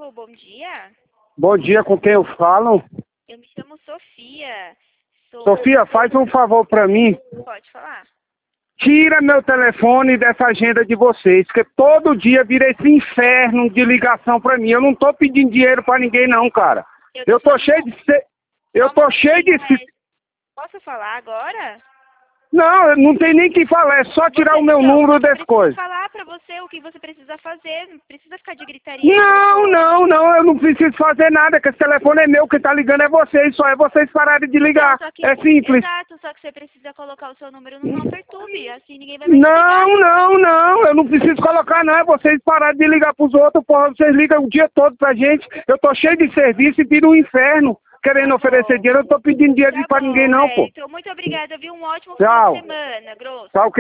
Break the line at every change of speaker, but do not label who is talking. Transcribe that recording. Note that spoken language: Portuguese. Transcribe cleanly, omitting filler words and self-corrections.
Alô, bom dia.
Bom dia, com quem eu falo?
Eu me chamo Sofia.
Sofia, faz um favor pra mim.
Pode falar.
Tira meu telefone dessa agenda de vocês, porque todo dia vira esse inferno de ligação pra mim. Eu não tô pedindo dinheiro pra ninguém não, cara. Eu tô cheio de... Eu tô cheio de...
Posso falar agora?
Não, não tem nem que falar, é só tirar o meu número das coisas.
Eu falar pra você o que você precisa fazer, não precisa ficar de gritaria.
Não, eu não preciso fazer nada, que esse telefone é meu, quem tá ligando é vocês, só é vocês pararem de ligar, é simples.
Exato, só que você precisa colocar o seu número no Não Perturbe, assim ninguém vai
Não, eu não preciso colocar não, é vocês pararem de ligar pros outros, porra, vocês ligam o dia todo pra gente, eu tô cheio de serviço e vira um inferno. Querendo oferecer dinheiro, eu tô pedindo dinheiro pra ninguém não, pô.
Então, muito obrigada, viu? Um ótimo final de semana, Grosso.
Tchau.